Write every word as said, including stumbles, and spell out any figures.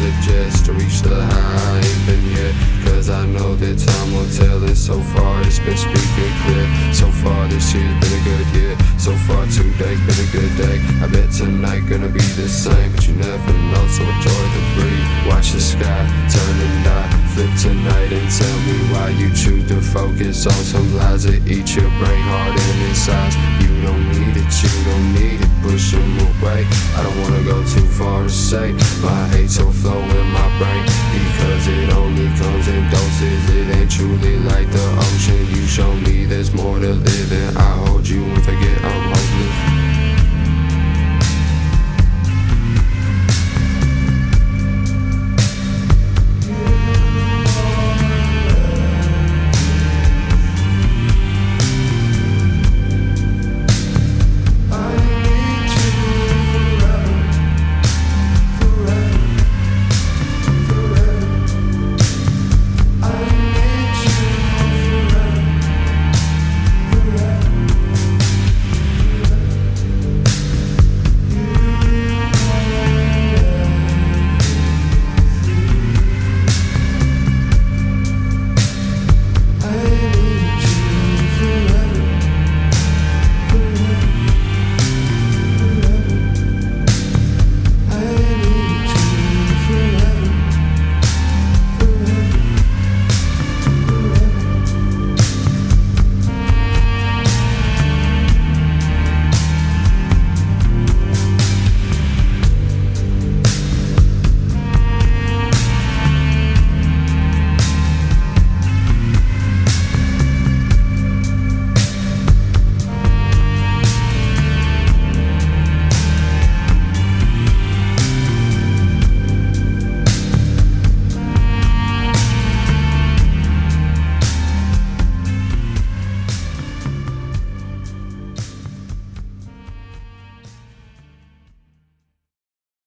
the jets to reach the high. I ain't been yet, cause I know that time will tell it. So far it's been speaking clear. So far this year's been a good year. So far today been a good day. I bet tonight gonna be the same, but you never know, so enjoy the breeze. Watch the sky turn and die. Flip tonight and tell me why you choose to focus on some lies that eat your brain hard and inside. You don't need it, you don't need it, push them away. I don't wanna go too far to say my hate's so flow in my brain, because it only comes in doses. It ain't truly like the ocean. You show me there's more to live in. I hold you and forget I'm hopeless.